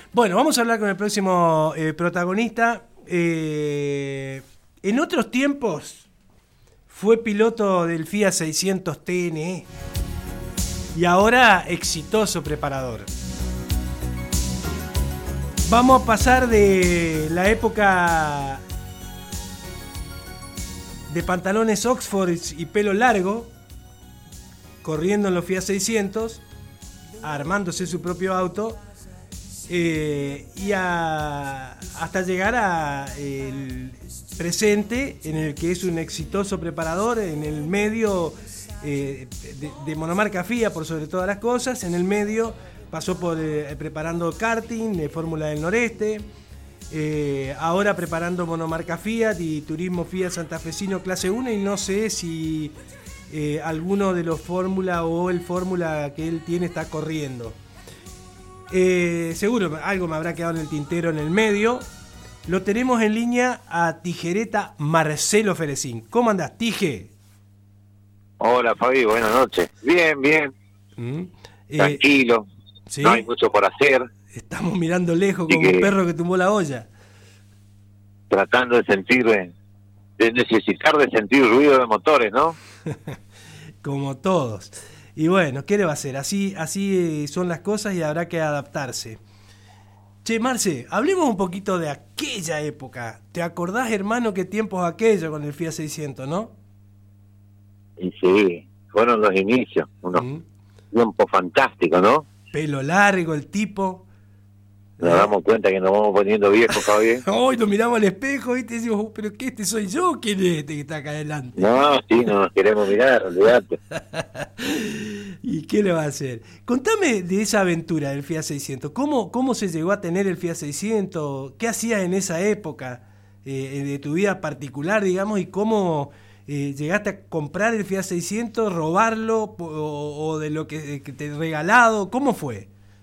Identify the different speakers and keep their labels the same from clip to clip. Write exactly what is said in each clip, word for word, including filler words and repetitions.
Speaker 1: Bueno, vamos a hablar con el próximo eh, protagonista. Eh, en otros tiempos fue piloto del Fiat seiscientos T N E y ahora exitoso preparador. Vamos a pasar de la época de pantalones Oxford y pelo largo, corriendo en los Fiat seiscientos, armándose su propio auto, eh, y a, hasta llegar a el presente, en el que es un exitoso preparador en el medio eh, de, de monomarca Fiat por sobre todas las cosas. En el medio pasó por eh, preparando karting de Fórmula del Noreste, eh, ahora preparando monomarca Fiat y turismo Fiat santafesino clase uno, y no sé si eh, alguno de los Fórmula o el Fórmula que él tiene está corriendo. Eh, seguro algo me habrá quedado en el tintero en el medio. Lo tenemos en línea a Tijereta Marcelo Ferecín. ¿Cómo andás, Tije?
Speaker 2: Hola, Fabi, buenas noches. Bien, bien.
Speaker 1: ¿Mm? Eh,
Speaker 2: Tranquilo. ¿Sí? No hay mucho por hacer.
Speaker 1: Estamos mirando lejos como
Speaker 2: que,
Speaker 1: un perro que tumbó la olla.
Speaker 2: Tratando de sentir, de necesitar de sentir ruido de motores, ¿no?
Speaker 1: Como todos. Y bueno, ¿qué le va a hacer? Así, así son las cosas y habrá que adaptarse. Che, Marce, hablemos un poquito de aquella época. ¿Te acordás, hermano, qué tiempos aquellos con el Fiat seiscientos, no?
Speaker 2: Y sí, fueron los inicios, unos mm. tiempos fantásticos, ¿no?
Speaker 1: Pelo largo el tipo.
Speaker 2: Nos damos cuenta que nos vamos poniendo viejos, Javier.
Speaker 1: Hoy nos miramos al espejo, ¿viste? Y decimos, ¿pero qué? ¿Este soy yo? ¿Quién es este que está acá adelante?
Speaker 2: No, sí, no nos queremos mirar, olvidate.
Speaker 1: ¿Y qué le va a hacer? Contame de esa aventura del Fiat seiscientos. ¿Cómo, cómo se llegó a tener el Fiat seiscientos? ¿Qué hacías en esa época eh, de tu vida particular, digamos? ¿Y cómo eh, llegaste a comprar el Fiat seiscientos, robarlo o, o de lo que, que te regalado? ¿Cómo fue?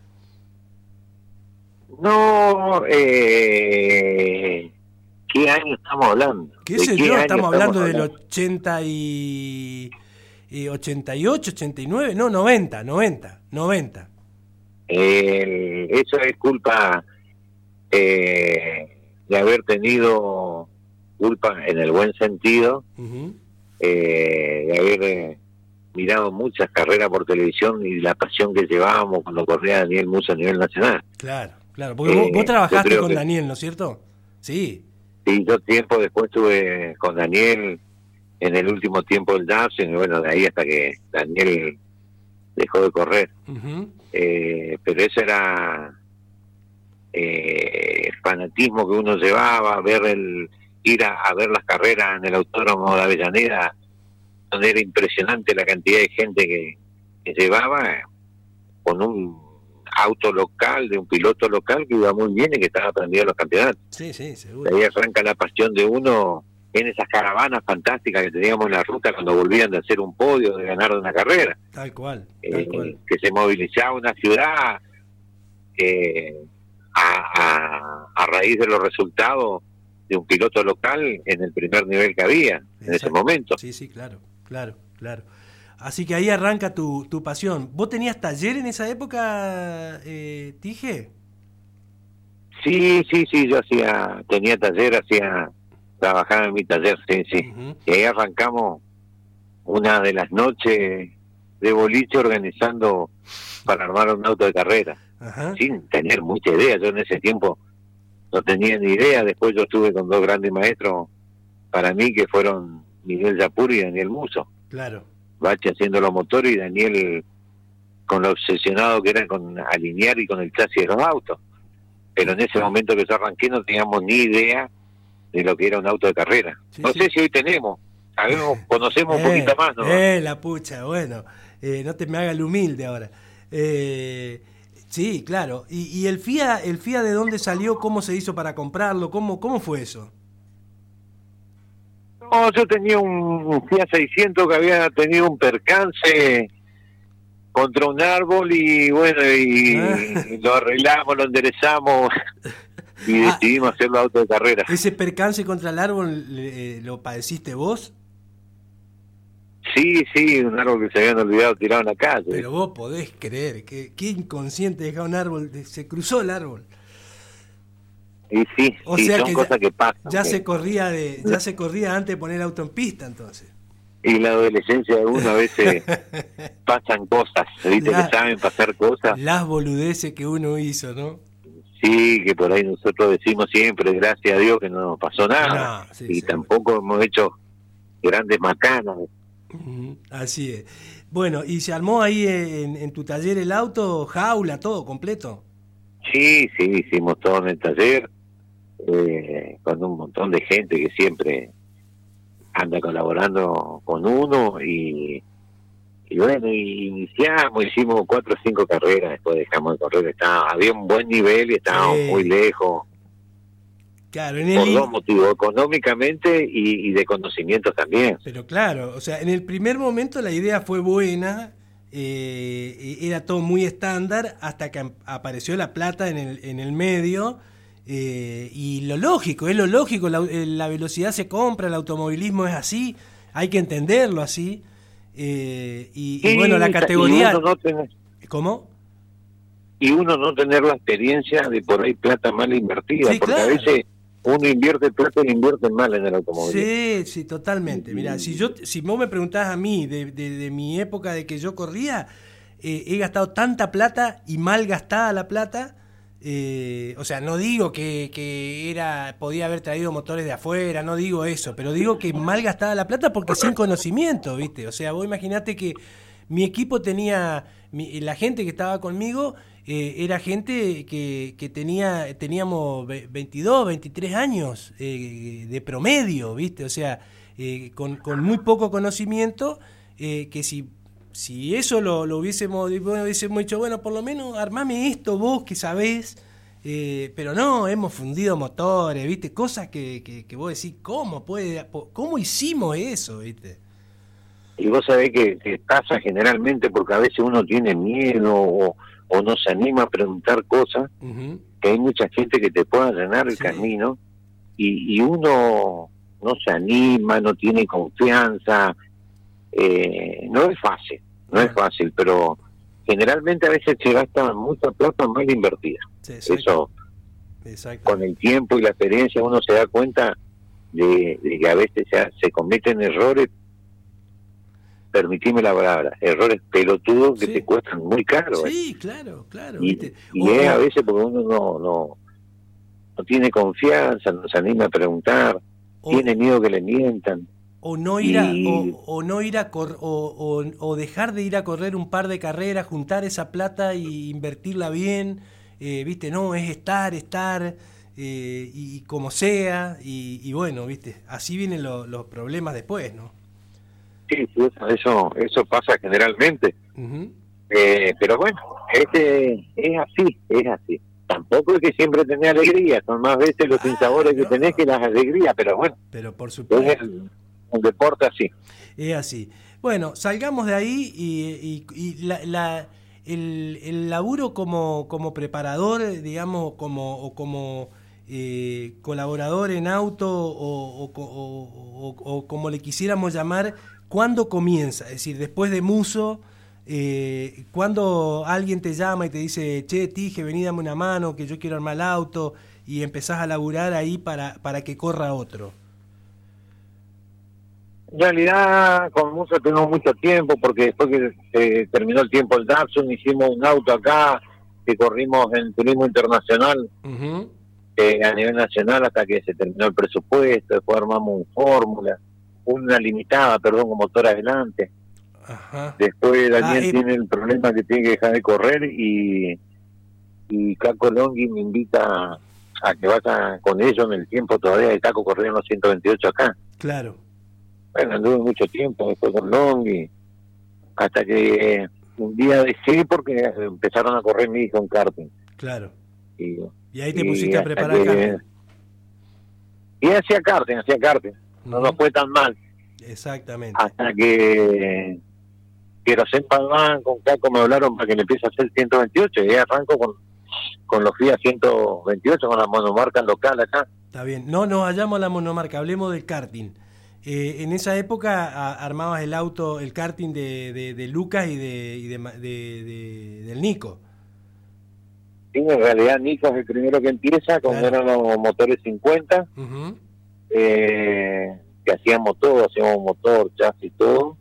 Speaker 2: No, eh, ¿qué año estamos hablando?
Speaker 1: ¿Qué sé yo? Estamos hablando del ochenta y ochenta y ocho, ochenta y nueve, no, noventa, noventa, noventa.
Speaker 2: Eh, eso es culpa eh, de haber tenido culpa en el buen sentido, uh-huh. eh, de haber eh, mirado muchas carreras por televisión y la pasión que llevábamos cuando corría Daniel Musso a nivel nacional.
Speaker 1: Claro. Claro, porque eh, vos, vos trabajaste con que, Daniel, ¿no es cierto? Sí.
Speaker 2: Sí, yo tiempo después estuve con Daniel en el último tiempo del D A F, y bueno, de ahí hasta que Daniel dejó de correr. Uh-huh. Eh, pero eso era eh, fanatismo que uno llevaba, ver el ir a, a ver las carreras en el Autódromo de Avellaneda, donde era impresionante la cantidad de gente que, que llevaba con un auto local, de un piloto local que iba muy bien y que estaba aprendiendo los campeonatos.
Speaker 1: Sí, sí, seguro.
Speaker 2: Ahí arranca la pasión de uno en esas caravanas fantásticas que teníamos en la ruta cuando volvían de hacer un podio, de ganar una carrera.
Speaker 1: Tal cual, tal
Speaker 2: eh,
Speaker 1: cual.
Speaker 2: Que se movilizaba una ciudad eh, a, a, a raíz de los resultados de un piloto local en el primer nivel que había. Exacto. En ese momento.
Speaker 1: Sí, sí, claro, claro, claro. Así que ahí arranca tu, tu pasión. ¿Vos tenías taller en esa época, eh, Tije?
Speaker 2: Sí, sí, sí, yo hacía, tenía taller, hacía, trabajaba en mi taller, sí, sí. Uh-huh. Y ahí arrancamos una de las noches de boliche organizando para armar un auto de carrera, uh-huh. sin tener mucha idea. Yo en ese tiempo no tenía ni idea. Después yo estuve con dos grandes maestros para mí que fueron Miguel Yapur y Daniel Musso.
Speaker 1: Claro.
Speaker 2: Bache haciendo los motores y Daniel con lo obsesionado que era con alinear y con el chasis de los autos. Pero en ese momento que yo arranqué no teníamos ni idea de lo que era un auto de carrera. Sí, no sí. sé si hoy tenemos, sabemos, conocemos
Speaker 1: eh,
Speaker 2: un poquito más, ¿no?
Speaker 1: Eh, la pucha, bueno, eh, no te me haga el humilde ahora. Eh, sí, claro. ¿Y, y el Fiat, el Fiat de dónde salió? ¿Cómo se hizo para comprarlo? ¿Cómo, cómo fue eso?
Speaker 2: No, yo tenía un Fiat seiscientos que había tenido un percance contra un árbol y bueno, y, ah. y lo arreglamos, lo enderezamos y ah. decidimos hacerlo auto de carrera.
Speaker 1: ¿Ese percance contra el árbol eh, lo padeciste vos?
Speaker 2: Sí, sí, un árbol que se habían olvidado tirado en la calle.
Speaker 1: Pero vos podés creer, que qué inconsciente dejar un árbol, se cruzó el árbol.
Speaker 2: Y sí,
Speaker 1: o
Speaker 2: sí,
Speaker 1: sea
Speaker 2: son
Speaker 1: que
Speaker 2: cosas
Speaker 1: ya,
Speaker 2: que pasan.
Speaker 1: ya
Speaker 2: que...
Speaker 1: se corría de, ya se corría antes de poner el auto en pista, entonces.
Speaker 2: Y la adolescencia de uno a veces pasan cosas, viste
Speaker 1: La,
Speaker 2: que saben pasar cosas.
Speaker 1: las boludeces que uno hizo, ¿no?
Speaker 2: Sí, que por ahí nosotros decimos siempre, gracias a Dios que no nos pasó nada.
Speaker 1: No, sí,
Speaker 2: Y
Speaker 1: seguro.
Speaker 2: tampoco hemos hecho grandes macanas.
Speaker 1: Uh-huh, así es. Bueno, ¿y se armó ahí en, en tu taller el auto, jaula, todo completo?
Speaker 2: Sí, sí, hicimos todo en el taller, eh, con un montón de gente que siempre anda colaborando con uno y, y bueno, y iniciamos, hicimos cuatro o cinco carreras, después dejamos de correr, estaba, había un buen nivel y estábamos
Speaker 1: Sí.
Speaker 2: muy lejos,
Speaker 1: Claro, en
Speaker 2: por
Speaker 1: el...
Speaker 2: dos motivos, económicamente y, y de conocimientos también.
Speaker 1: Pero claro, o sea, en el primer momento la idea fue buena, eh, era todo muy estándar, hasta que apareció la plata en el, en el medio, eh, y lo lógico, es lo lógico, la, la velocidad se compra, el automovilismo es así, hay que entenderlo así, eh, y,
Speaker 2: Sí,
Speaker 1: y bueno, la categoría...
Speaker 2: y uno no tener,
Speaker 1: ¿Cómo?
Speaker 2: y uno no tener la experiencia de por ahí plata mal invertida,
Speaker 1: Sí,
Speaker 2: porque
Speaker 1: claro.
Speaker 2: a veces uno invierte plata y invierte mal en el automóvil.
Speaker 1: Sí, sí, totalmente. Mira, si yo, si vos me preguntás a mí de, de, de mi época de que yo corría, eh, he gastado tanta plata y mal gastada la plata. Eh, o sea, no digo que, que era, podía haber traído motores de afuera, no digo eso, pero digo que mal gastada la plata porque sin conocimiento, ¿viste? O sea, vos imaginate que mi equipo tenía, mi, la gente que estaba conmigo eh, era gente que, que tenía, teníamos veintidós, veintitrés años eh, de promedio, ¿viste? O sea, eh, con, con muy poco conocimiento, eh, que si, si eso lo, lo hubiésemos, bueno, hubiésemos dicho, bueno, por lo menos armame esto vos que sabés, eh, pero no, hemos fundido motores, ¿viste? Cosas que, que, que vos decís, ¿cómo puede, cómo hicimos eso, ¿viste?
Speaker 2: Y vos sabés que, que pasa generalmente porque a veces uno tiene miedo o, o no se anima a preguntar cosas, uh-huh. que hay mucha gente que te pueda allanar el sí. camino y, y uno no se anima, no tiene confianza, eh, no es fácil, no uh-huh. es fácil, pero generalmente a veces se gasta mucha plata mal invertida. Sí, eso, con el tiempo y la experiencia uno se da cuenta de, de que a veces se, se cometen errores, permitime la palabra, errores pelotudos que sí. te cuestan muy caro.
Speaker 1: Sí,
Speaker 2: ¿eh?
Speaker 1: claro, claro.
Speaker 2: Y,
Speaker 1: ¿viste?
Speaker 2: y
Speaker 1: o,
Speaker 2: es a veces porque uno no, no, no tiene confianza, no se anima a preguntar, o, tiene miedo que le mientan.
Speaker 1: O no ir a, y... o, o no ir a cor, o, o, o dejar de ir a correr un par de carreras, juntar esa plata y invertirla bien, eh, viste, no, es estar, estar, eh, y, y como sea, y, y bueno, viste, así vienen lo, los problemas después, ¿no?
Speaker 2: Sí, eso eso pasa generalmente. Uh-huh. Eh, pero bueno, este es así, es así. Tampoco es que siempre tenés alegría, son más veces los ah, sinsabores no. que tenés que las alegrías, pero bueno.
Speaker 1: Pero por supuesto.
Speaker 2: Es el, un deporte así.
Speaker 1: Es así. Bueno, salgamos de ahí y, y, y la, la, el, el laburo como, como preparador, digamos, como, o como eh, colaborador en auto o, o, o, o, o como le quisiéramos llamar, ¿cuándo comienza? Es decir, después de Muso, eh, ¿cuándo alguien te llama y te dice, che, Tige, vení, dame una mano, que yo quiero armar el auto, y empezás a laburar ahí para, para que corra otro?
Speaker 2: En realidad, con Muso tengo mucho tiempo, porque después que eh, terminó el tiempo el Datsun, hicimos un auto acá, que corrimos en turismo internacional, uh-huh. eh, a nivel nacional, hasta que se terminó el presupuesto, después armamos un Fórmula, una limitada, perdón, con motor adelante. Ajá. Después Daniel ah, eh. tiene el problema que tiene que dejar de correr y, y Caco Longhi me invita a, a que vaya con ellos en el tiempo todavía de Caco corriendo los ciento veintiocho acá.
Speaker 1: Claro.
Speaker 2: Bueno, anduve mucho tiempo después con Longhi, hasta que un día dejé porque empezaron a correr mi hijo en karting.
Speaker 1: Claro.
Speaker 2: Y,
Speaker 1: y ahí te pusiste a preparar karting.
Speaker 2: Y hacía karting, hacía karting. No nos fue tan mal.
Speaker 1: Exactamente.
Speaker 2: Hasta que que los Padván con Caco me hablaron para que le empiece a hacer ciento veintiocho y ahí arranco con, con los F I A ciento veintiocho, con la monomarca local acá.
Speaker 1: Está bien. No nos vayamos a la monomarca, hablemos del karting. Eh, en esa época a, armabas el auto, el karting de, de, de Lucas y, de, y de, de, de, del Nico.
Speaker 2: Sí, en realidad Nico es el primero que empieza, cuando claro. eran los motores cincuenta, uh-huh. eh, que hacíamos todo, hacíamos motor, chasis, todo,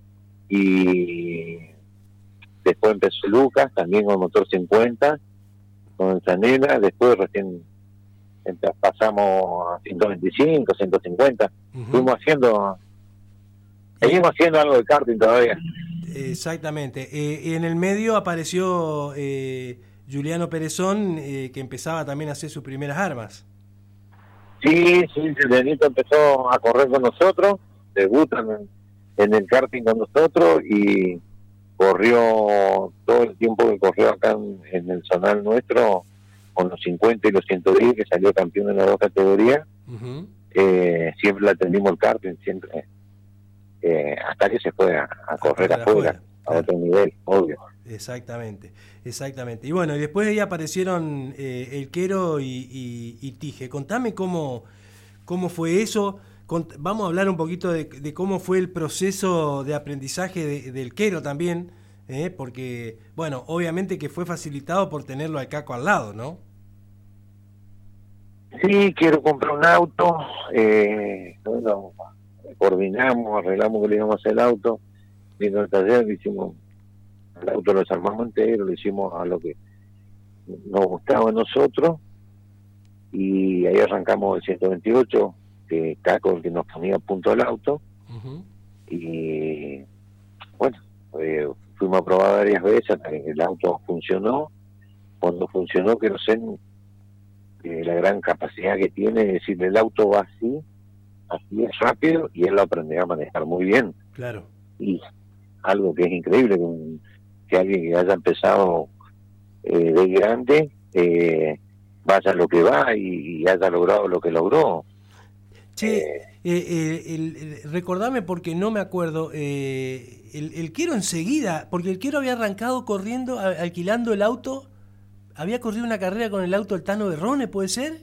Speaker 2: y después empezó Lucas, también con el motor cincuenta, con Zanela, después recién pasamos a ciento veinticinco, ciento cincuenta, uh-huh. fuimos haciendo, seguimos haciendo algo de karting todavía.
Speaker 1: Exactamente, eh, en el medio apareció... Eh... Juliano Perezón, eh, que empezaba también a hacer sus primeras armas.
Speaker 2: Sí, sí, Julianito empezó a correr con nosotros, debuta en, en el karting con nosotros y corrió todo el tiempo que corrió acá en, en el zonal nuestro, con los cincuenta y los ciento diez, que salió campeón en las dos categorías. Uh-huh. eh, siempre le atendimos el karting, siempre, eh, hasta que se fue a, a correr afuera, afuera, a claro. otro nivel, obvio.
Speaker 1: Exactamente, exactamente. Y bueno, y después ahí aparecieron eh, El Quero y, y, y Tige. Contame cómo, cómo fue eso. Cont- Vamos a hablar un poquito de, de cómo fue el proceso de aprendizaje de, del Quero también, eh, porque, bueno, obviamente que fue facilitado por tenerlo al Caco al lado, ¿no?
Speaker 2: Sí, quiero comprar un auto. Eh, bueno, coordinamos, arreglamos que le íbamos a hacer el auto. Vino al taller, le hicimos... el auto lo desarmamos entero, lo hicimos a lo que nos gustaba a nosotros y ahí arrancamos el ciento veintiocho, que Caco el que nos ponía a punto el auto. Uh-huh. Y bueno, eh, fuimos a probar varias veces hasta que el auto funcionó. Cuando funcionó, que no sé eh, la gran capacidad que tiene, es decir, el auto va así, así es rápido, y él lo aprendió a manejar muy bien.
Speaker 1: Claro.
Speaker 2: Y algo que es increíble, que un que alguien que haya empezado eh, de grande eh, vaya lo que va y, y haya logrado lo que logró.
Speaker 1: Che, eh, eh, el, el, recordame porque no me acuerdo, eh, el, el Quero enseguida, porque el Quero había arrancado corriendo, a, alquilando el auto, había corrido una carrera con el auto del Tano Berrone, ¿puede ser?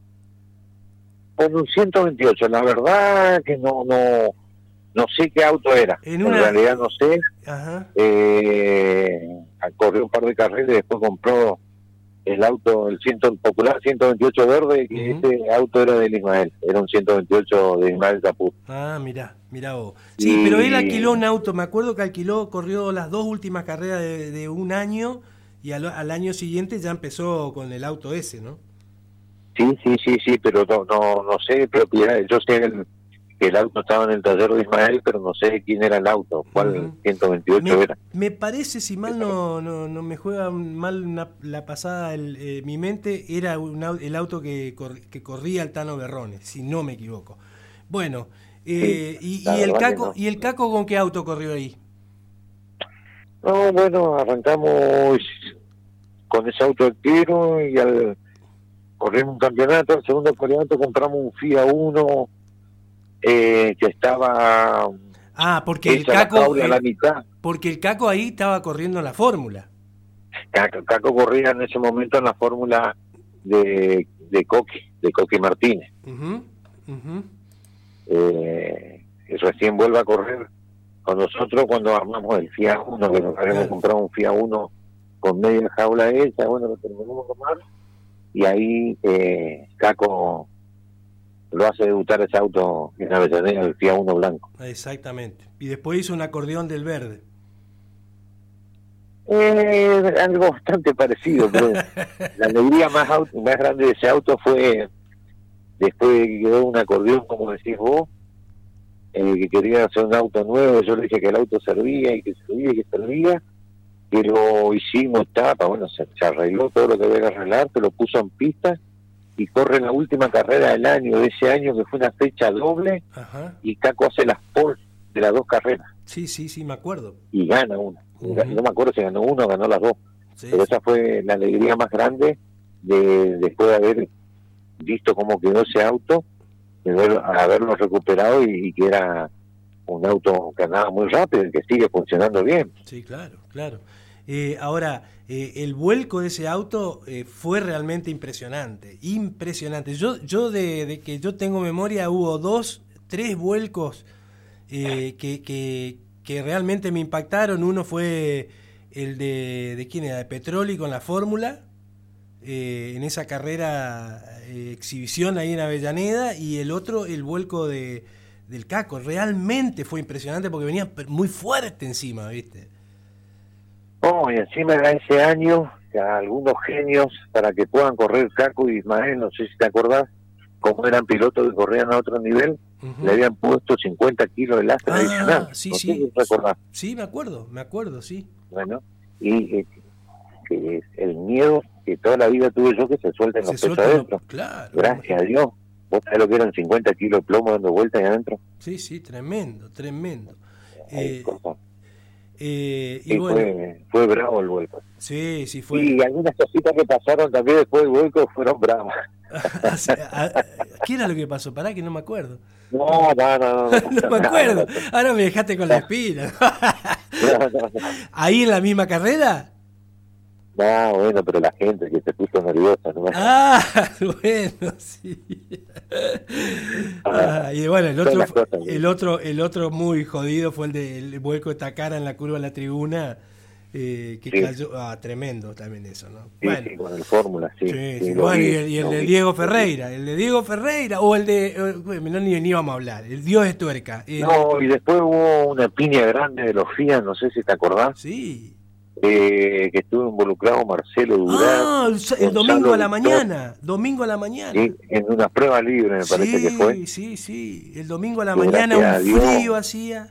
Speaker 2: Con un ciento veintiocho, la verdad que no... no No sé qué auto era, en, una... en realidad no sé. Ajá. Eh, corrió un par de carreras y después compró el auto, el, ciento, el popular ciento veintiocho verde, que uh-huh. ese auto era del Ismael, era un ciento veintiocho de Ismael Zaput.
Speaker 1: Ah, mirá, mirá vos. Sí, y... pero él alquiló un auto, me acuerdo que alquiló, corrió las dos últimas carreras de, de un año y al, al año siguiente ya empezó con el auto ese, ¿no?
Speaker 2: Sí, sí, sí, sí, pero no, no, no sé propiedad, yo sé el... que el auto estaba en el taller de Ismael, pero no sé quién era el auto, cuál uh-huh. ciento veintiocho
Speaker 1: me,
Speaker 2: era.
Speaker 1: Me parece, si mal no no, no me juega mal una, la pasada el, eh, mi mente, era un, el auto que, cor, que corría el Tano Berrone, si no me equivoco. Bueno, eh, sí, y, y, el Caco, no. ¿y el Caco con qué auto corrió ahí?
Speaker 2: No, bueno, arrancamos con ese auto del Quero y al correr un campeonato, el segundo campeonato compramos un Fiat Uno, Eh, que estaba
Speaker 1: ah porque el Caco la, la mitad. porque el Caco ahí estaba corriendo en la fórmula.
Speaker 2: Caco, Caco corría en ese momento en la fórmula de de Coqui de Coqui Martínez. Uh-huh, uh-huh. Eh, recién vuelve a correr con nosotros cuando armamos el Fiat Uno, que nos habíamos claro. comprado un Fiat Uno con media jaula esa, bueno, lo terminamos de tomar y ahí eh, Caco lo hace debutar ese auto en Avellaneda, el Fiat Uno blanco.
Speaker 1: Exactamente. Y después hizo un acordeón del verde.
Speaker 2: Eh, algo bastante parecido, pero la alegría más, auto, más grande de ese auto fue después de que quedó un acordeón, como decís vos, eh, que quería hacer un auto nuevo. Yo le dije que el auto servía y que servía y que servía, que lo hicimos tapa, bueno, se, se arregló todo lo que había que arreglar, se lo puso en pista y corre la última carrera del año, de ese año, que fue una fecha doble. Ajá. Y Caco hace las pole de las dos carreras.
Speaker 1: Sí, sí, sí, me acuerdo.
Speaker 2: Y gana una. Uh-huh. No me acuerdo si ganó una o ganó las dos. Sí, pero sí. Esa fue la alegría más grande de después de haber visto cómo quedó ese auto, de ver, haberlo recuperado y, y que era un auto que andaba muy rápido y que sigue funcionando bien.
Speaker 1: Sí, claro, claro. Eh, ahora, eh, el vuelco de ese auto eh, fue realmente impresionante, impresionante. Yo, yo de, de que yo tengo memoria, hubo dos, tres vuelcos eh, que, que, que realmente me impactaron. Uno fue el de, ¿de quién era? De Petroli con la fórmula, eh, en esa carrera eh, exhibición ahí en Avellaneda, y el otro, el vuelco de del Caco. Realmente fue impresionante porque venía muy fuerte encima, ¿viste?
Speaker 2: Oh, y encima era ese año que a algunos genios, para que puedan correr Caco y Ismael, no sé si te acordás, como eran pilotos que corrían a otro nivel, uh-huh. le habían puesto cincuenta kilos de lastre
Speaker 1: ah,
Speaker 2: adicional.
Speaker 1: Sí,
Speaker 2: no
Speaker 1: sí.
Speaker 2: sé si te acordás.
Speaker 1: Sí, me acuerdo, me acuerdo, sí.
Speaker 2: Bueno, y eh, que el miedo que toda la vida tuve yo que se suelten los pesos adentro.
Speaker 1: Claro.
Speaker 2: Gracias a Dios. ¿Vos sabés lo que eran cincuenta kilos de plomo dando vueltas ahí adentro?
Speaker 1: Sí, sí, tremendo, tremendo.
Speaker 2: Eh,
Speaker 1: eh, y
Speaker 2: sí,
Speaker 1: bueno,
Speaker 2: fue, fue bravo el vuelco.
Speaker 1: Sí, sí fue.
Speaker 2: Y algunas cositas que pasaron también después del vuelco fueron bravas.
Speaker 1: ¿Qué era lo que pasó? Pará que no me acuerdo.
Speaker 2: No, no, no. No,
Speaker 1: no me acuerdo. Ahora me dejaste con la espina.
Speaker 2: no, no, no.
Speaker 1: ¿Ahí en la misma carrera?
Speaker 2: No, bueno, pero la gente que se puso nerviosa, ¿no?
Speaker 1: Ah, bueno, sí. Ah, y bueno, el otro, cosas, el otro, el otro muy jodido fue el del vuelco de Takara en la curva de la tribuna, eh, que sí. cayó, ah, tremendo también eso, ¿no?
Speaker 2: Sí,
Speaker 1: bueno,
Speaker 2: sí, con el Fórmula, sí.
Speaker 1: sí,
Speaker 2: sí
Speaker 1: sí. Bueno,
Speaker 2: vi,
Speaker 1: y el, y el de Diego Ferreira, el de Diego Ferreira, o el de, no, ni, ni vamos a hablar, el Dios es tuerca. El,
Speaker 2: no, y después hubo una piña grande de los F I A, no sé si te acordás.
Speaker 1: Sí.
Speaker 2: Eh, que estuvo involucrado Marcelo Durán.
Speaker 1: Ah, el, el domingo a la mañana, domingo a la mañana.
Speaker 2: Sí, en una prueba libre me
Speaker 1: sí,
Speaker 2: parece que fue.
Speaker 1: Sí, sí, sí, el domingo a la
Speaker 2: y
Speaker 1: mañana un frío hacía,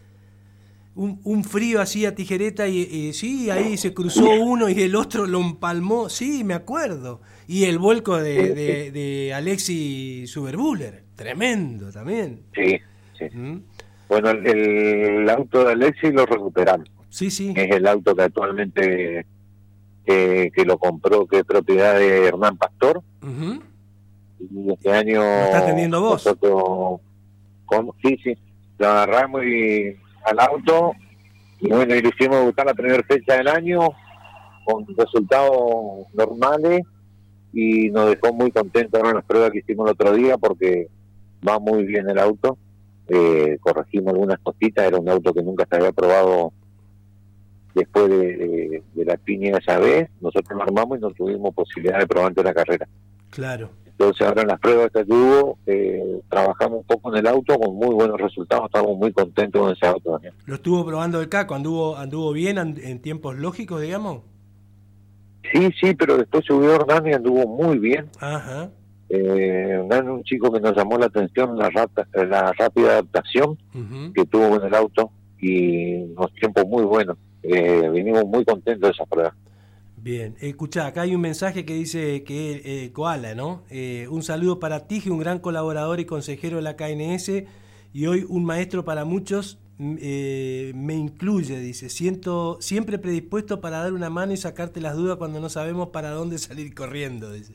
Speaker 1: un, un frío hacía tijereta y, y sí, ahí se cruzó uno y el otro lo empalmó, sí, me acuerdo. Y el vuelco de, de, de Alexi Superbuller, tremendo también.
Speaker 2: Sí, sí. ¿Mm? Bueno, el, el auto de Alexi lo recuperamos.
Speaker 1: Sí, sí.
Speaker 2: Es el auto que actualmente eh, que lo compró, que es propiedad de Hernán Pastor.
Speaker 1: Uh-huh.
Speaker 2: Y este año...
Speaker 1: ¿Lo estás teniendo vos?
Speaker 2: Nosotros, con, sí, sí, lo agarramos y, al auto y bueno, y lo hicimos debutar la primera fecha del año con resultados normales y nos dejó muy contentos en las pruebas que hicimos el otro día porque va muy bien el auto. Eh, corregimos algunas cositas, era un auto que nunca se había probado después de, de, de la piña esa vez. Nosotros lo armamos y no tuvimos posibilidad de probar antes de la carrera.
Speaker 1: Claro.
Speaker 2: Entonces ahora en las pruebas que tuvo, eh, trabajamos un poco en el auto con muy buenos resultados, estamos muy contentos con ese auto también.
Speaker 1: ¿Lo estuvo probando el Caco? ¿Anduvo anduvo bien en tiempos lógicos, digamos?
Speaker 2: Sí, sí, pero después subió Hernán y anduvo muy bien.
Speaker 1: Ajá.
Speaker 2: Eh, Hernán es un chico que nos llamó la atención la, rata, la rápida adaptación uh-huh. que tuvo en el auto y unos tiempos muy buenos. Eh, venimos muy contentos de esa prueba.
Speaker 1: Bien, escuchá, acá hay un mensaje que dice que eh, Koala, ¿no? Eh, un saludo para Tije, un gran colaborador y consejero de la K N S y hoy un maestro para muchos, eh, me incluye, dice, siento siempre predispuesto para dar una mano y sacarte las dudas cuando no sabemos para dónde salir corriendo, dice.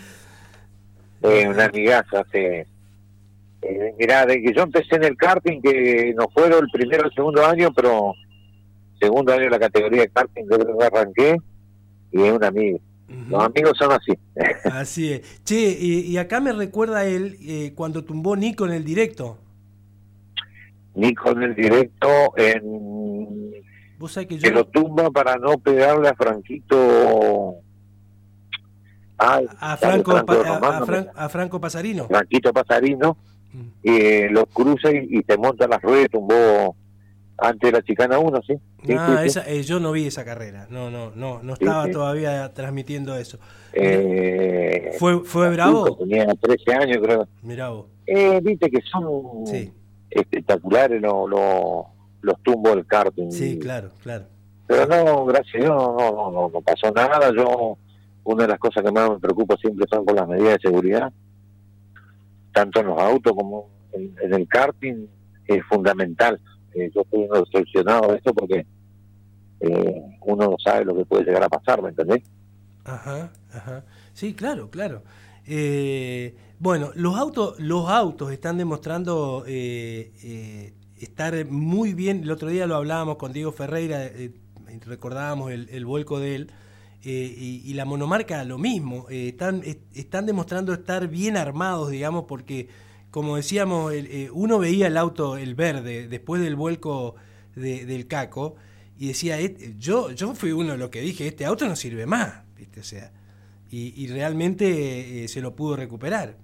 Speaker 2: Eh, una amigaza, hace... Eh, mirá, de que yo empecé en el karting, que no fue el primero o el segundo año, pero segundo año de la categoría de karting yo creo que arranqué y es un amigo. Uh-huh. Los amigos son así.
Speaker 1: Así es. Che, y, y acá me recuerda él eh, cuando tumbó Nico en el directo.
Speaker 2: Nico en el directo, en
Speaker 1: ¿Vos sabés que, yo...
Speaker 2: que lo tumba para no pegarle a Franquito... Ay,
Speaker 1: a, Franco,
Speaker 2: Franco
Speaker 1: pa, a, a, Fran, a Franco Pasarino.
Speaker 2: Franquito Pasarino, uh-huh. eh, los cruza y, y te monta las ruedas, tumbó... Antes de la chicana uno, ¿sí? sí,
Speaker 1: no,
Speaker 2: sí,
Speaker 1: esa,
Speaker 2: sí.
Speaker 1: Eh, yo no vi esa carrera, no, no, no, no estaba
Speaker 2: sí, sí.
Speaker 1: todavía transmitiendo eso.
Speaker 2: Eh,
Speaker 1: ¿Fue, fue bravo?
Speaker 2: Tenía trece años, creo.
Speaker 1: Mirá vos.
Speaker 2: Eh, viste que son
Speaker 1: sí.
Speaker 2: espectaculares los, los, los tumbos del karting.
Speaker 1: Sí, claro, claro.
Speaker 2: Pero no, gracias a Dios, no, no, no, no pasó nada. Yo, una de las cosas que más me preocupa siempre son con las medidas de seguridad, tanto en los autos como en, en el karting, es fundamental. Eh, yo estoy decepcionado de esto porque eh, uno no sabe lo que puede llegar a pasar, ¿me entendés?
Speaker 1: Ajá, ajá. Sí, claro, claro. Eh, bueno, los autos, los autos están demostrando eh, eh, estar muy bien. El otro día lo hablábamos con Diego Ferreira, eh, recordábamos el, el vuelco de él, eh, y, y la monomarca lo mismo. Eh, están, est- están demostrando estar bien armados, digamos, porque como decíamos, el, eh, uno veía el auto, el verde, después del vuelco de, del Caco, y decía, eh, yo yo fui uno de los que dije, este auto no sirve más, ¿viste? O sea, y, y realmente eh, se lo pudo recuperar.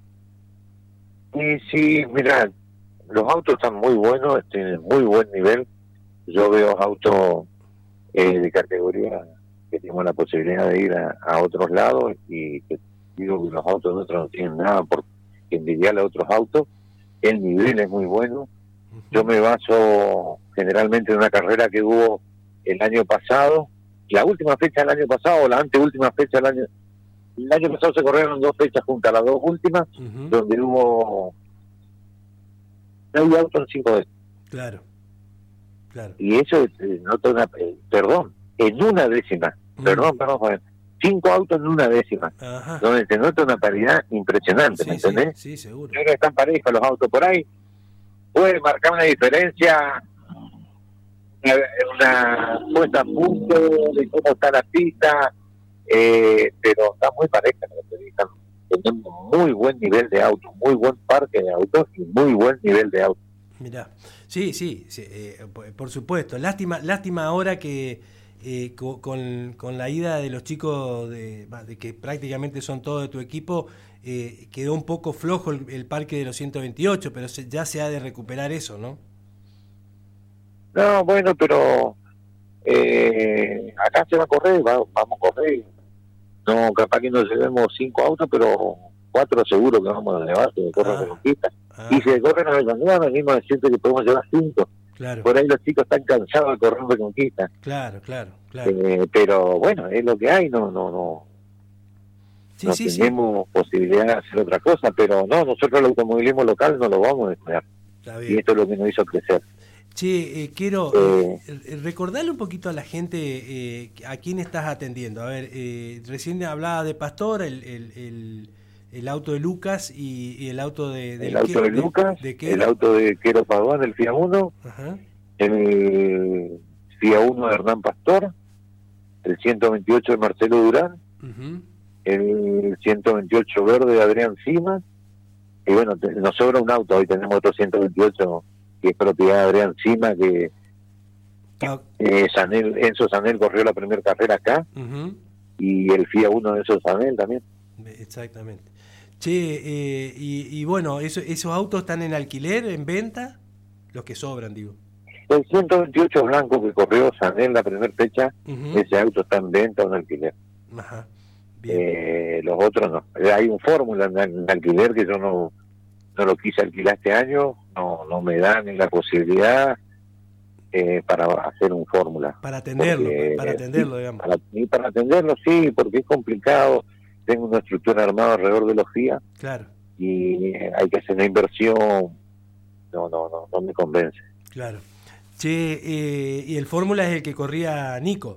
Speaker 2: Y sí, mira, los autos están muy buenos, tienen muy buen nivel. Yo veo autos eh, de categoría que tenemos la posibilidad de ir a, a otros lados, y que digo que los autos nuestros no tienen nada por envidiarle a otros autos. El nivel es muy bueno. Uh-huh. Yo me baso generalmente en una carrera que hubo el año pasado, la última fecha del año pasado, o la anteúltima fecha del año. El año pasado se corrieron dos fechas juntas, las dos últimas, uh-huh. donde hubo nueve autos en cinco veces.
Speaker 1: Claro, claro.
Speaker 2: Y eso, eh, no una, eh, perdón, en una décima, uh-huh. perdón, perdón, Juan, cinco autos en una décima, Ajá. donde se nota una paridad impresionante,
Speaker 1: sí,
Speaker 2: ¿me entendés?
Speaker 1: Sí, sí, seguro.
Speaker 2: Yo creo que están parejos los autos por ahí, puede marcar una diferencia, una, una puesta a punto de cómo está la pista, eh, pero está muy pareja, tenemos muy buen nivel de autos, muy buen parque de autos y muy buen nivel de autos.
Speaker 1: Mirá, sí, sí, sí eh, por supuesto, lástima, lástima ahora que eh, con, con, con la ida de los chicos, de, de que prácticamente son todos de tu equipo, eh, quedó un poco flojo el, el parque de los ciento veintiocho, pero se, ya se ha de recuperar eso, ¿no?
Speaker 2: No, bueno, pero eh, acá se va a correr, va, vamos a correr. No, capaz que nos llevemos cinco autos, pero cuatro seguro que vamos a llevar, que corren de conquista. Ah. Y si se corren a Avellaneda, venimos a decirte que podemos llevar cinco.
Speaker 1: Claro.
Speaker 2: Por ahí los chicos están cansados de correr de conquista.
Speaker 1: Claro, claro, claro.
Speaker 2: Eh, pero bueno, es lo que hay, no no no,
Speaker 1: sí,
Speaker 2: no
Speaker 1: sí,
Speaker 2: tenemos sí. posibilidad de hacer otra cosa, pero no, nosotros el automovilismo local no lo vamos a descuidar. Y esto es lo que nos hizo crecer.
Speaker 1: Che, eh, quiero eh, eh, recordarle un poquito a la gente eh, a quién estás atendiendo. A ver, eh, recién hablaba de Pastor, el, el, el, el auto de Lucas y, y el auto de... de
Speaker 2: el auto de, de Lucas,
Speaker 1: de, de
Speaker 2: el auto de Quero Paduán, el Fiat Uno, Ajá. el Fiat Uno de Hernán Pastor, el ciento veintiocho de Marcelo Durán, uh-huh. el ciento veintiocho verde de Adrián Cima, y bueno, te, nos sobra un auto, hoy tenemos otro ciento veintiocho que es propiedad de Adrián Cima, que ah. eh, Sanel, Enzo Sanel corrió la primera carrera acá, uh-huh. y el Fiat Uno de Enzo Sanel también.
Speaker 1: Exactamente. Che, eh, y, y bueno, eso, ¿esos autos están en alquiler, en venta? Los que sobran, digo.
Speaker 2: El ciento veintiocho blanco que corrió Sanel la primera fecha, uh-huh. ese auto está en venta o en alquiler.
Speaker 1: Ajá.
Speaker 2: Bien. Eh, los otros no. Hay un fórmula en, en alquiler que yo no, no lo quise alquilar este año, no no me dan ni la posibilidad eh, para hacer un fórmula.
Speaker 1: Para atenderlo, porque, para atenderlo, digamos.
Speaker 2: Para, y para atenderlo, sí, porque es complicado. Tengo una estructura armada alrededor de los Fiat.
Speaker 1: Claro.
Speaker 2: Y hay que hacer una inversión. No, no, no, no me convence.
Speaker 1: Claro. Che, eh, y el fórmula es el que corría Nico.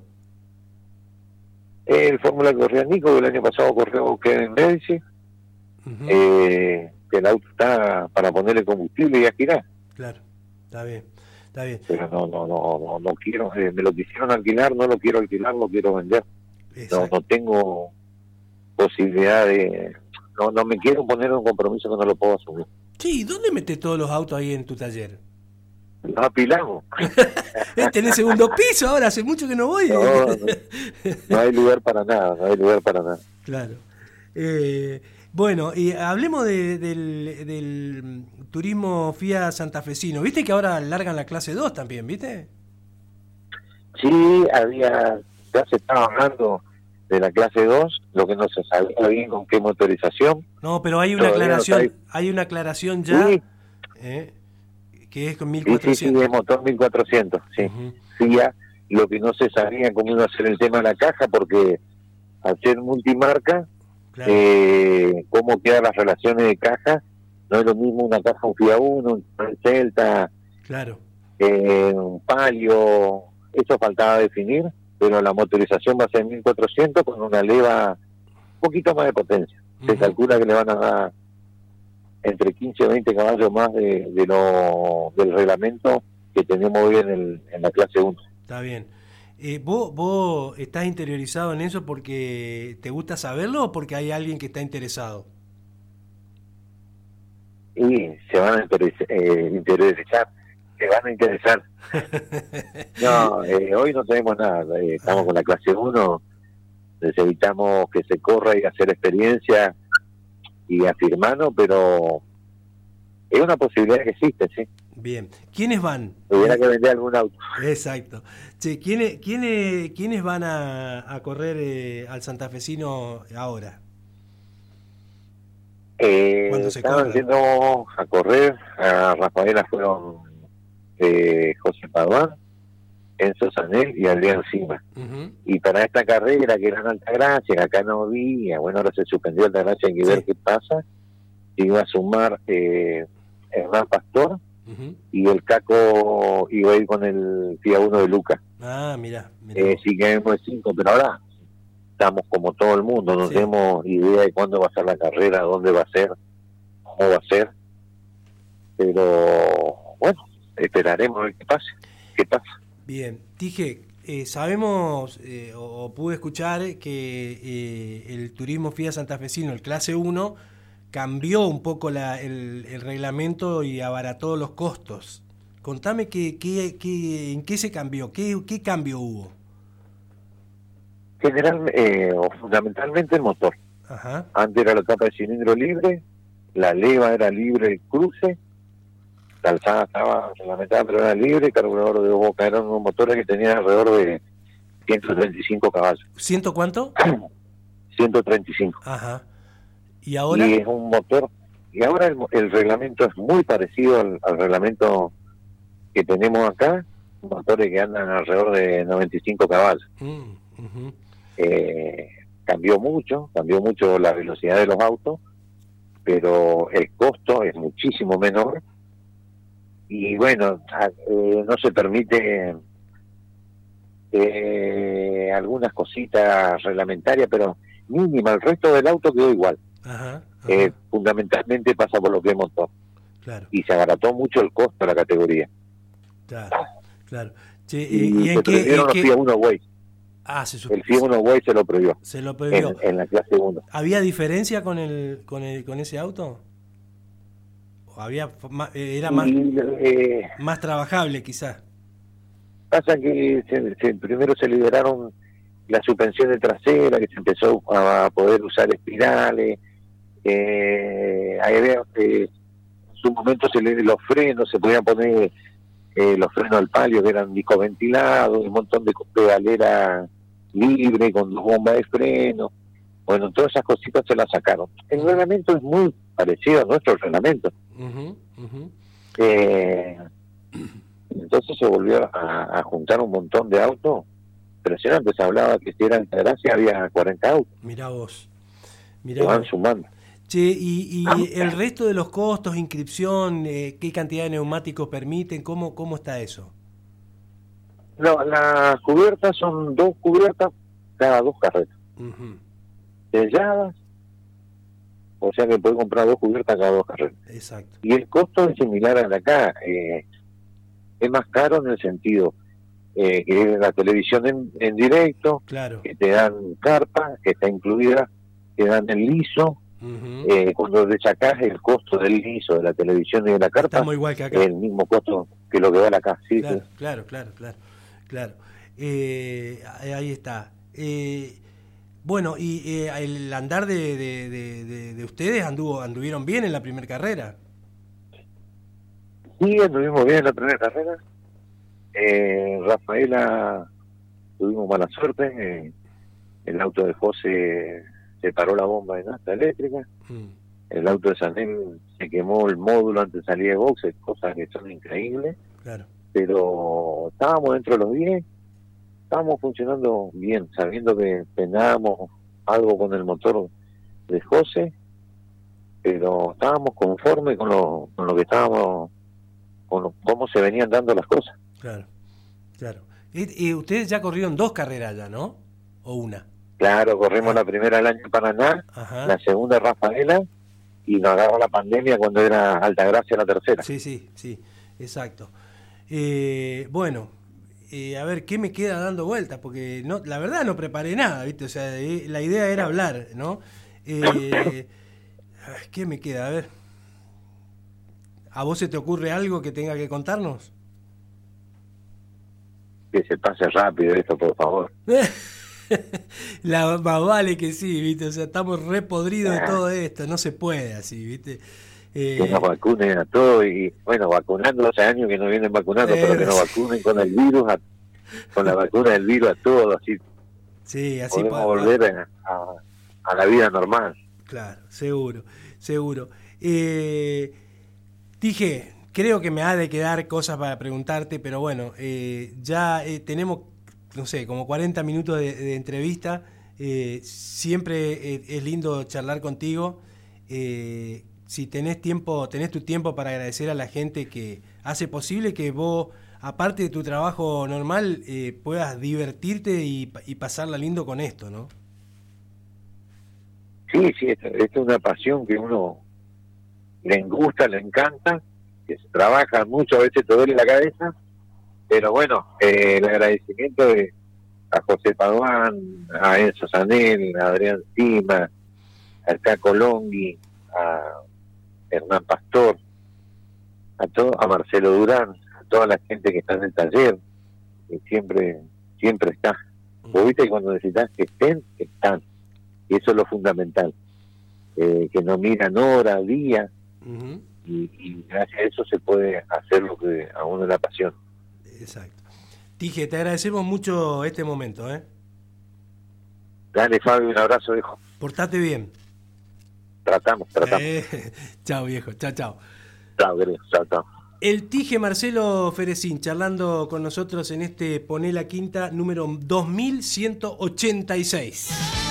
Speaker 2: El fórmula que corría Nico, el año pasado corrió Kevin Medici. Uh-huh. Eh, que el auto está para ponerle combustible y aspirar.
Speaker 1: Claro, está bien, está bien.
Speaker 2: Pero no, no, no, no, no quiero, eh, me lo quisieron alquilar, no lo quiero alquilar, lo quiero vender. No, no tengo posibilidad de, no, no me quiero poner un compromiso que no lo puedo asumir.
Speaker 1: Sí, ¿dónde metes todos los autos ahí en tu taller?
Speaker 2: Los apilamos.
Speaker 1: ¿Tenés segundo piso ahora? Hace mucho que no voy.
Speaker 2: No, no, no hay lugar para nada, no hay lugar para nada.
Speaker 1: Claro. Eh, bueno, y hablemos de, del, del turismo Fiat santafesino. ¿Viste que ahora largan la clase dos también, viste?
Speaker 2: Sí, había, ya se estaba hablando de la clase dos, lo que no se sabía bien con qué motorización.
Speaker 1: No, pero hay una Todavía aclaración, no hay... hay una aclaración ya, sí. eh, que es con mil cuatrocientos.
Speaker 2: Sí, sí, sí, es motor mil cuatrocientos, sí. Uh-huh. Sí, ya, lo que no se sabía cómo iba a ser el tema de la caja, porque al ser multimarca, claro. eh, cómo quedan las relaciones de caja, no es lo mismo una caja un Fiat Uno, un Celta,
Speaker 1: claro.
Speaker 2: eh, un Palio, eso faltaba definir, pero la motorización va a ser mil cuatrocientos con una leva un poquito más de potencia. Uh-huh. Se calcula que le van a dar entre quince o veinte caballos más de, de lo del reglamento que tenemos hoy en, el, en la clase uno.
Speaker 1: Está bien. Eh, ¿vos, ¿Vos estás interiorizado en eso porque te gusta saberlo o porque hay alguien que está interesado?
Speaker 2: Y se van a interiorizar, eh, interiorizar se van a interesar. No, eh, hoy no tenemos nada, eh, estamos con la clase uno, necesitamos que se corra y hacer experiencia y afirmarnos, pero es una posibilidad que existe, sí.
Speaker 1: Bien. ¿Quiénes van?
Speaker 2: Hubiera que vender algún auto.
Speaker 1: Exacto. Che, ¿quiénes, quiénes, ¿quiénes van a, a correr eh, al santafesino ahora?
Speaker 2: Eh,
Speaker 1: Cuando se
Speaker 2: estaban
Speaker 1: corra.
Speaker 2: yendo a correr, a Rafaela fueron eh, José Paduán, Enzo Sanel y Adrián Cima.
Speaker 1: Uh-huh.
Speaker 2: Y para esta carrera, que era en Altagracia, que acá no había, bueno, ahora se suspendió Altagracia, hay que
Speaker 1: Sí.
Speaker 2: ver qué pasa, iba a sumar eh, Hernán Pastor,
Speaker 1: Uh-huh.
Speaker 2: y el Caco iba a ir con el F I A uno de Lucas.
Speaker 1: Ah, mira.
Speaker 2: Eh, sí que hemos cinco, pero ahora estamos como todo el mundo, no
Speaker 1: Sí.
Speaker 2: tenemos idea de cuándo va a ser la carrera, dónde va a ser, cómo va a ser, pero bueno, esperaremos a ver qué pasa, qué pasa.
Speaker 1: Bien, dije, eh, sabemos eh, o, o pude escuchar que eh, el turismo F I A santafesino, el clase uno, cambió un poco la, el, el reglamento y abarató los costos. Contame qué, qué, qué, en qué se cambió, qué, qué cambio hubo.
Speaker 2: General, eh, o fundamentalmente el motor.
Speaker 1: Ajá.
Speaker 2: Antes era la tapa de cilindro libre, la leva era libre, el cruce, la alzada estaba reglamentada, pero era libre, el carburador de boca, eran unos motores que tenían alrededor de ciento treinta y cinco caballos.
Speaker 1: ¿Ciento cuánto?
Speaker 2: ciento treinta y cinco.
Speaker 1: Ajá. ¿Y ahora?
Speaker 2: Y es un motor, y ahora el, el reglamento es muy parecido al, al reglamento que tenemos acá, motores que andan alrededor de noventa y cinco caballos.
Speaker 1: Mm, uh-huh.
Speaker 2: eh, cambió mucho, cambió mucho la velocidad de los autos, pero el costo es muchísimo menor, y bueno, eh, no se permite eh, algunas cositas reglamentarias, pero mínima, el resto del auto quedó igual.
Speaker 1: Ajá, ajá.
Speaker 2: Eh, fundamentalmente pasa por lo que es motor,
Speaker 1: claro,
Speaker 2: y se abarató mucho el costo de la categoría.
Speaker 1: claro, claro. Che,
Speaker 2: Y,
Speaker 1: ¿y, y
Speaker 2: se
Speaker 1: en qué,
Speaker 2: prohibieron
Speaker 1: en
Speaker 2: los
Speaker 1: qué-
Speaker 2: F I A uno Way.
Speaker 1: Ah, se, su-
Speaker 2: El F I A uno Way se lo prohibió
Speaker 1: se lo
Speaker 2: en,
Speaker 1: prohibió.
Speaker 2: en la clase uno.
Speaker 1: ¿Había diferencia con el, con el, con ese auto? ¿O había f- ma- eh, era más,
Speaker 2: Y, eh,
Speaker 1: más trabajable quizás?
Speaker 2: pasa que se, se- primero se liberaron las suspensiones traseras, que se empezó a poder usar espirales, eh, había, eh, en su momento se le, los frenos, se podían poner eh, los frenos al palio que eran discos ventilados, un montón de pedalera libre con dos bombas de freno. Bueno, todas esas cositas se las sacaron. El reglamento es muy parecido a nuestro reglamento.
Speaker 1: Uh-huh, uh-huh.
Speaker 2: Eh, entonces se volvió a, a juntar un montón de autos impresionante. Se hablaba que si era Altagracia había cuarenta autos,
Speaker 1: Mirá vos.
Speaker 2: que
Speaker 1: Mirá
Speaker 2: van
Speaker 1: vos.
Speaker 2: sumando.
Speaker 1: Che, y, y el resto de los costos, inscripción, eh, qué cantidad de neumáticos permiten, ¿cómo, cómo está eso?
Speaker 2: No, las cubiertas son dos cubiertas cada dos carretas,
Speaker 1: Uh-huh.
Speaker 2: selladas, o sea que puede comprar dos cubiertas cada dos carretas.
Speaker 1: Exacto.
Speaker 2: Y el costo es similar al de acá, eh, es más caro en el sentido eh, que es la televisión en, en directo,
Speaker 1: Claro.
Speaker 2: que te dan carpa, que está incluida, te dan el liso.
Speaker 1: Uh-huh.
Speaker 2: Eh, cuando le sacás el costo del liso, de la televisión y de la carpa,
Speaker 1: Estamos igual que acá.
Speaker 2: es el mismo costo que lo que vale acá. Sí,
Speaker 1: Claro,
Speaker 2: sí.
Speaker 1: claro, claro, claro, claro. Eh, ahí está. Eh, bueno, y eh, el andar de, de, de, de, de ustedes anduvo, anduvieron bien en la primera carrera.
Speaker 2: Sí, anduvimos bien en la primera carrera. Eh, Rafaela, tuvimos mala suerte. Eh, el auto de José se paró la bomba de nafta eléctrica.
Speaker 1: Mm,
Speaker 2: El auto de Sanel se quemó el módulo antes de salir de boxes, cosas que son increíbles.
Speaker 1: claro.
Speaker 2: Pero estábamos dentro de los diez, estábamos funcionando bien, sabiendo que teníamos algo con el motor de José, pero estábamos conformes con lo, con lo que estábamos, con lo- cómo se venían dando las cosas.
Speaker 1: Claro, claro. Y, y ustedes ya corrieron dos carreras ya, ¿no? ¿O una?
Speaker 2: Claro, corrimos la primera el año en Paraná,
Speaker 1: Ajá.
Speaker 2: la segunda Rafaela, y nos agarró la pandemia cuando era Altagracia la tercera.
Speaker 1: Sí, sí, sí, exacto. Eh, bueno, eh, a ver, ¿qué me queda dando vueltas? Porque no, la verdad no preparé nada, ¿viste? O sea, eh, la idea era hablar, ¿no? Eh, ay, ¿qué me queda? A ver. ¿A vos se te ocurre algo que tenga que contarnos?
Speaker 2: Que se pase rápido esto, por favor.
Speaker 1: La, más vale que sí, ¿viste? O sea, estamos re podridos ah. de todo esto, no se puede así, ¿viste?
Speaker 2: Eh, que nos vacunen a todos y, bueno, vacunando hace años que nos vienen vacunando, eh, pero que nos vacunen con el virus, a, con la vacuna del virus a todos, así,
Speaker 1: sí, así
Speaker 2: podemos volver a, a, a la vida normal.
Speaker 1: Claro, seguro, seguro. Eh, dije, creo que me ha de quedar cosas para preguntarte, pero bueno, eh, ya eh, tenemos, no sé, como cuarenta minutos de, de entrevista. Eh, siempre eh, es lindo charlar contigo. Eh, si tenés tiempo, tenés tu tiempo para agradecer a la gente que hace posible que vos, aparte de tu trabajo normal, eh, puedas divertirte y, y pasarla lindo con esto, ¿no?
Speaker 2: Sí, sí, esto, esto es una pasión que uno le gusta, le encanta, que se trabaja mucho, a veces te duele la cabeza, pero bueno, eh, el agradecimiento de a José Paduán, a Enzo Sanel, a Adrián Sima, a Caco Longhi, a Hernán Pastor, a todo, a Marcelo Durán, a toda la gente que está en el taller, que siempre, siempre está. Vos viste que cuando necesitas que estén, están. Y eso es lo fundamental, eh, que no miran hora, día, uh-huh. y, y gracias a eso se puede hacer lo que a uno le apasiona.
Speaker 1: Exacto. Tije, te agradecemos mucho este momento, ¿eh?
Speaker 2: Dale, Fabio, un abrazo, viejo.
Speaker 1: Portate bien.
Speaker 2: Tratamos, tratamos.
Speaker 1: Eh, chao, viejo, chao, chao.
Speaker 2: Chao, querido, chao, chao.
Speaker 1: El Tije Marcelo Ferecín, charlando con nosotros en este Poné la Quinta número dos mil ciento ochenta y seis.